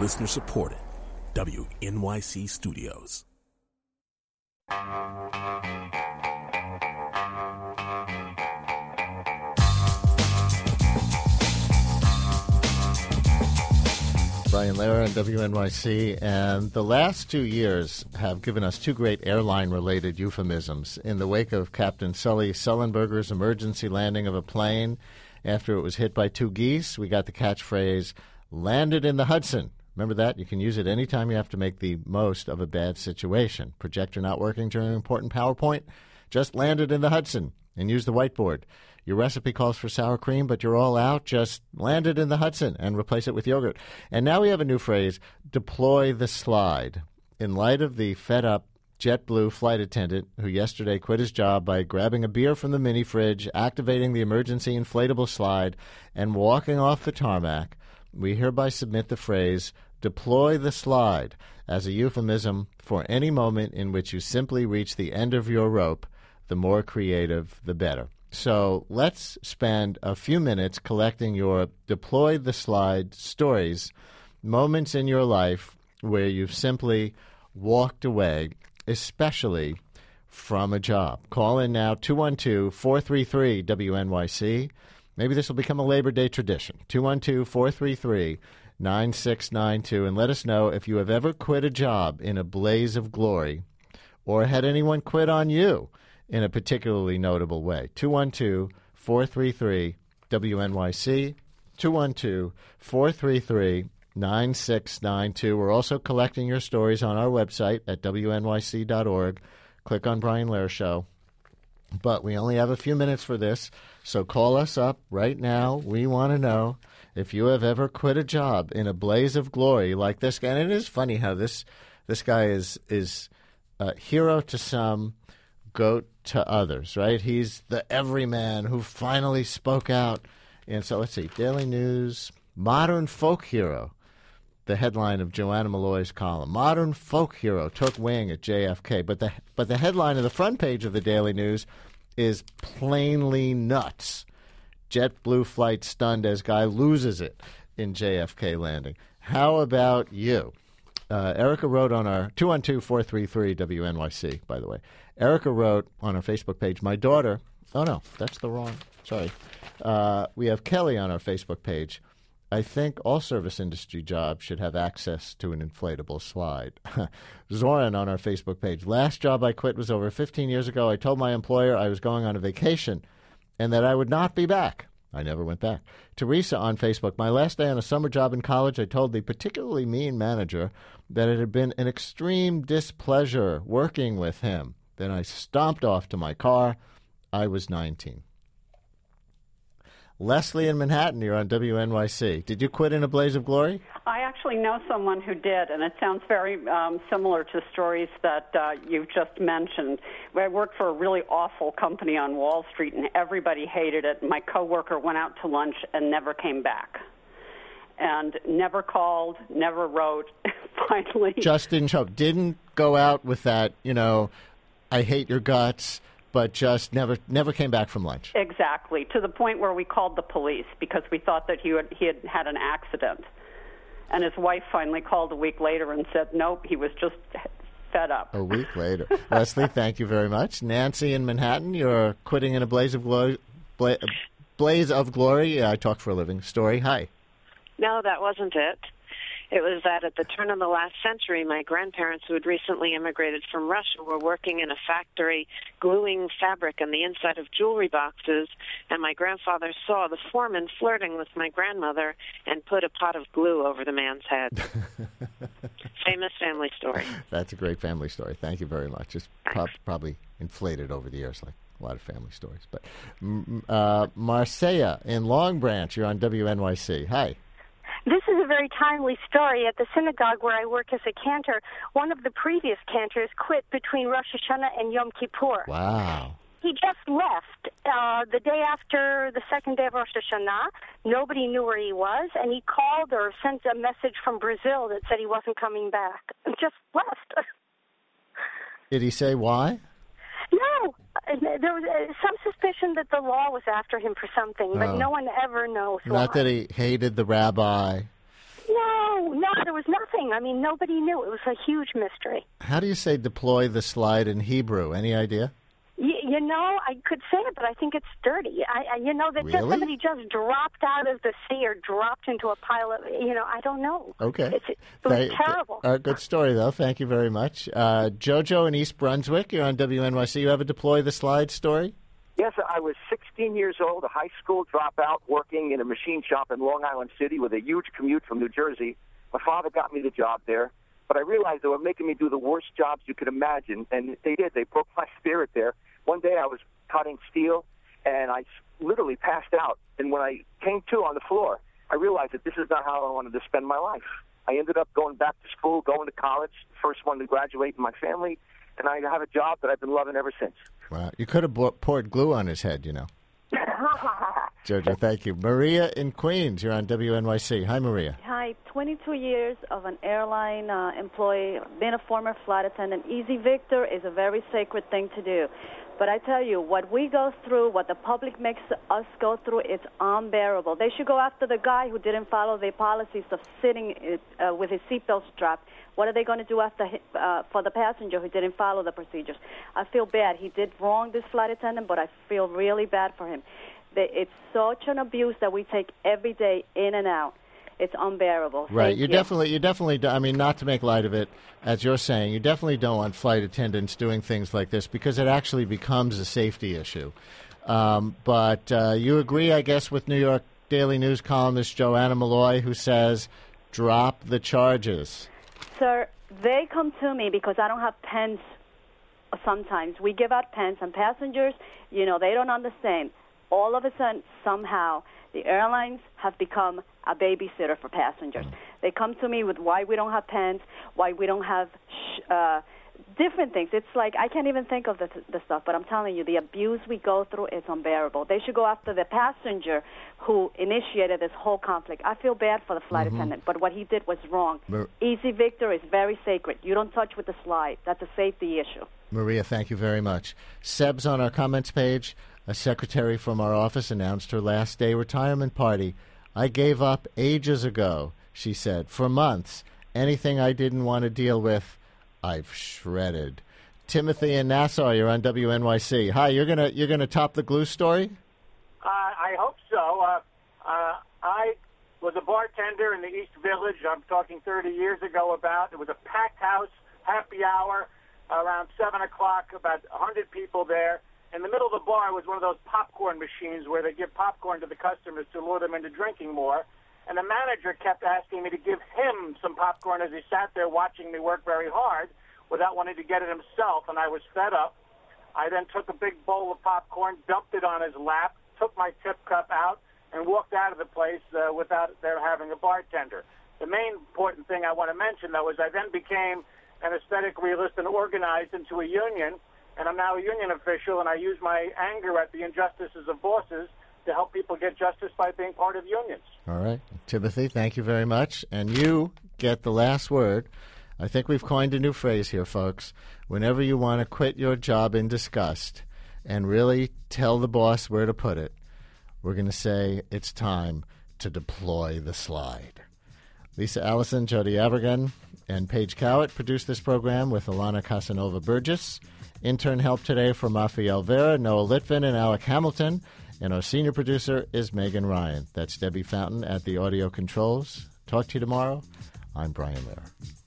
Listener supported. WNYC Studios. Brian Lehrer on WNYC, and the last 2 years have given us two great airline-related euphemisms. In the wake of Captain Sully Sullenberger's emergency landing of a plane after it was hit by two geese, we got the catchphrase, landed in the Hudson. Remember that? You can use it anytime you have to make the most of a bad situation. Projector not working during an important PowerPoint? Just landed in the Hudson and use the whiteboard. Your recipe calls for sour cream, but you're all out. Just land it in the Hudson and replace it with yogurt. And now we have a new phrase, deploy the slide. In light of the fed-up JetBlue flight attendant who yesterday quit his job by grabbing a beer from the mini fridge, activating the emergency inflatable slide, and walking off the tarmac, we hereby submit the phrase, deploy the slide, as a euphemism for any moment in which you simply reach the end of your rope. The more creative, the better. So let's spend a few minutes collecting your deploy the slide stories, moments in your life where you've simply walked away, especially from a job. Call in now, 212-433-WNYC. Maybe this will become a Labor Day tradition, 212-433-9692, and let us know if you have ever quit a job in a blaze of glory or had anyone quit on you in a particularly notable way. 212-433-WNYC, 212-433-9692. We're also collecting your stories on our website at WNYC.org. Click on Brian Lehrer Show. But we only have a few minutes for this, so call us up right now. We want to know if you have ever quit a job in a blaze of glory like this guy. And it is funny how this guy is a hero to some, goat to others, right? He's the everyman who finally spoke out. And so let's see, Daily News, modern folk hero, the headline of Joanna Malloy's column. Modern folk hero took wing at JFK. But the headline of the front page of the Daily News is plainly nuts. JetBlue flight stunned as guy loses it in JFK landing. How about you? Erica wrote on our 212-433-WNYC, by the way. Erica wrote on our Facebook page, my daughter, oh no, that's the wrong, sorry. We have Kelly on our Facebook page. I think all service industry jobs should have access to an inflatable slide. Zoran on our Facebook page. Last job I quit was over 15 years ago. I told my employer I was going on a vacation and that I would not be back. I never went back. Teresa on Facebook. My last day on a summer job in college, I told the particularly mean manager that it had been an extreme displeasure working with him. Then I stomped off to my car. I was 19. Leslie in Manhattan, you're on WNYC. Did you quit in a blaze of glory? I actually know someone who did, and it sounds very similar to stories that you've just mentioned. I worked for a really awful company on Wall Street, and everybody hated it. My coworker went out to lunch and never came back, and never called, never wrote. Finally, just didn't show. Didn't go out with that, I hate your guts, but just never came back from lunch. Exactly, to the point where we called the police because we thought that he had an accident. And his wife finally called a week later and said, nope, he was just fed up. A week later. Leslie, thank you very much. Nancy in Manhattan, you're quitting in a blaze of glory. Blaze of glory. I talk for a living. Story. Hi. No, that wasn't it. It was that at the turn of the last century, my grandparents, who had recently immigrated from Russia, were working in a factory gluing fabric on the inside of jewelry boxes, and my grandfather saw the foreman flirting with my grandmother and put a pot of glue over the man's head. Famous family story. That's a great family story. Thank you very much. It's probably inflated over the years, like a lot of family stories. But Marcia in Long Branch, you're on WNYC. Hi. This is a very timely story. At the synagogue where I work as a cantor, one of the previous cantors quit between Rosh Hashanah and Yom Kippur. Wow. He just left the day after the second day of Rosh Hashanah. Nobody knew where he was, and he called or sent a message from Brazil that said he wasn't coming back. And just left. Did he say why? No. There was some suspicion that the law was after him for something, but no one ever knows why. Not that he hated the rabbi. No, not at it was nothing. I mean, nobody knew. It was a huge mystery. How do you say deploy the slide in Hebrew? Any idea? You know, I could say it, but I think it's dirty. That Really? just somebody just dropped out of the sea or dropped into a pile of, I don't know. Okay. It was terrible. Good story, though. Thank you very much. Jojo in East Brunswick, you're on WNYC. You have a deploy the slide story? Yes, I was 16 years old, a high school dropout, working in a machine shop in Long Island City with a huge commute from New Jersey. My father got me the job there, but I realized they were making me do the worst jobs you could imagine, and they did. They broke my spirit there. One day I was cutting steel, and I literally passed out. And when I came to on the floor, I realized that this is not how I wanted to spend my life. I ended up going back to school, going to college, first one to graduate in my family, and I have a job that I've been loving ever since. Wow. You could have poured glue on his head, Jojo, thank you. Maria in Queens, you're on WNYC. Hi, Maria. Hi, 22 years of an airline employee, been a former flight attendant. Easy Victor is a very sacred thing to do. But I tell you, what we go through, what the public makes us go through, it's unbearable. They should go after the guy who didn't follow their policies of sitting with his seatbelt strapped. What are they going to do for the passenger who didn't follow the procedures? I feel bad. He did wrong, this flight attendant, but I feel really bad for him. It's such an abuse that we take every day in and out. It's unbearable. Right. You definitely, I mean, not to make light of it, as you're saying, you definitely don't want flight attendants doing things like this because it actually becomes a safety issue. But you agree, I guess, with New York Daily News columnist Joanna Malloy, who says, drop the charges. Sir, they come to me because I don't have pens sometimes. We give out pens, and passengers, they don't understand. All of a sudden, somehow, the airlines have become a babysitter for passengers. They come to me with why we don't have pens, why we don't have different things. It's like I can't even think of the stuff, but I'm telling you, the abuse we go through is unbearable. They should go after the passenger who initiated this whole conflict. I feel bad for the flight attendant, but what he did was wrong. Easy Victor is very sacred. You don't touch with the slide. That's a safety issue. Maria, thank you very much. Seb's on our comments page. A secretary from our office announced her last day retirement party. I gave up ages ago, she said. For months, anything I didn't want to deal with, I've shredded. Timothy in Nassau, you're on WNYC. Hi, you're gonna top the glue story? I hope so. I was a bartender in the East Village. I'm talking 30 years ago about. It was a packed house, happy hour, around 7 o'clock, about 100 people there. In the middle of the bar was one of those popcorn machines where they give popcorn to the customers to lure them into drinking more. And the manager kept asking me to give him some popcorn as he sat there watching me work very hard without wanting to get it himself, and I was fed up. I then took a big bowl of popcorn, dumped it on his lap, took my tip cup out, and walked out of the place without there having a bartender. The main important thing I want to mention, though, is I then became an aesthetic realist and organized into a union, and I'm now a union official, and I use my anger at the injustices of bosses to help people get justice by being part of unions. All right. Timothy, thank you very much. And you get the last word. I think we've coined a new phrase here, folks. Whenever you want to quit your job in disgust and really tell the boss where to put it, we're going to say it's time to deploy the slide. Lisa Allison, Jody Abergen, and Paige Cowett produced this program with Alana Casanova-Burgess. Intern help today from Rafael Vera, Noah Litvin, and Alec Hamilton. And our senior producer is Megan Ryan. That's Debbie Fountain at the audio controls. Talk to you tomorrow. I'm Brian Lehrer.